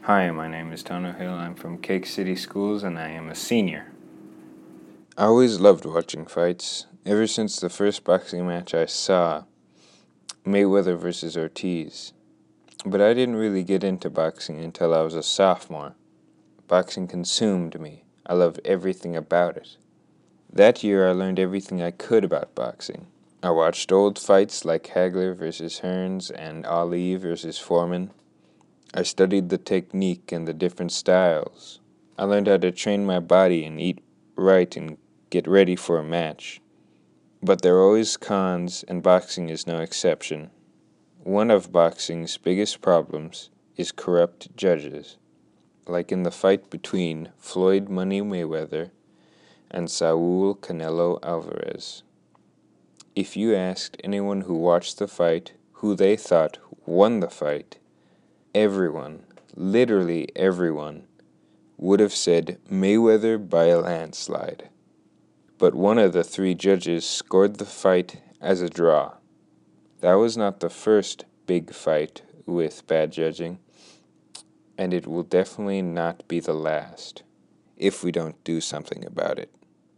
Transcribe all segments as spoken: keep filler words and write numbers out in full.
Hi, my name is Tono Hill. I'm from Cake City Schools and I am a senior. I always loved watching fights. Ever since the first boxing match I saw, Mayweather versus Ortiz. But I didn't really get into boxing until I was a sophomore. Boxing consumed me. I loved everything about it. That year I learned everything I could about boxing. I watched old fights like Hagler versus Hearns and Ali versus Foreman. I studied the technique and the different styles. I learned how to train my body and eat right and get ready for a match. But there are always cons, and boxing is no exception. One of boxing's biggest problems is corrupt judges, like in the fight between Floyd Money Mayweather and Saul Canelo Alvarez. If you asked anyone who watched the fight who they thought won the fight, everyone, literally everyone, would have said Mayweather by a landslide. But one of the three judges scored the fight as a draw. That was not the first big fight with bad judging, and it will definitely not be the last, if we don't do something about it.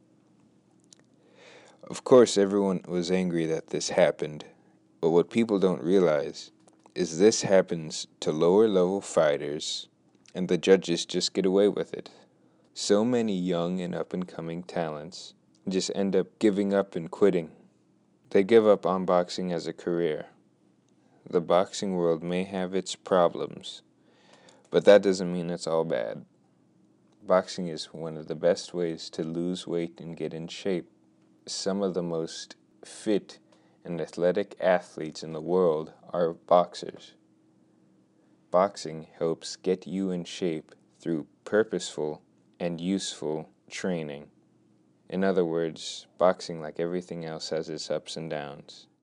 Of course, everyone was angry that this happened, but what people don't realize is this happens to lower level fighters, and the judges just get away with it. So many young and up and coming talents just end up giving up and quitting. They give up on boxing as a career. The boxing world may have its problems, but that doesn't mean it's all bad. Boxing is one of the best ways to lose weight and get in shape. Some of the most fit and athletic athletes in the world are boxers. Boxing helps get you in shape through purposeful and useful training. In other words, boxing, like everything else, has its ups and downs.